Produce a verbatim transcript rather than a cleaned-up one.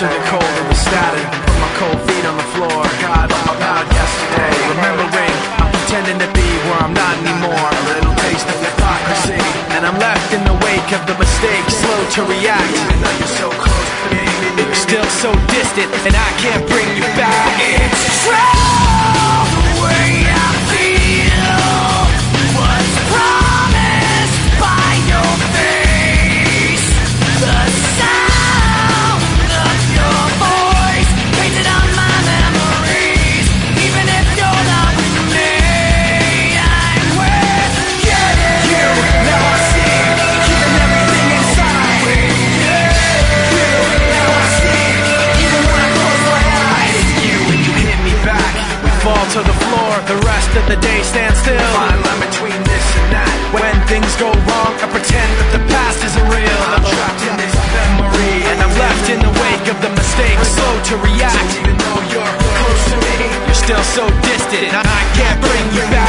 to the cold of the static. Put my cold feet on the floor. God, I'm about yesterday. Remembering, I'm pretending to be where I'm not anymore. A little taste of hypocrisy, and I'm left in the wake of the mistake, slow to react. Even though you're so close to me, you're still so distant, and I can't bring you back. It's true, the way I feel was promised by your face. The sound of your voice painted on my memories. Even if you're not with me, I'm with you. You, now I see, keeping everything inside. You, you, now I see, even when I close my eyes. It's you when you hit me back. We fall to the floor, the rest of the day stands still. Fine line between this and that. When things go wrong, I pretend that the past isn't real. I'm trapped in this memory, and I'm left in the wake of the mistakes, slow to react. Even though you're close to me, you're still so distant, I can't bring you back.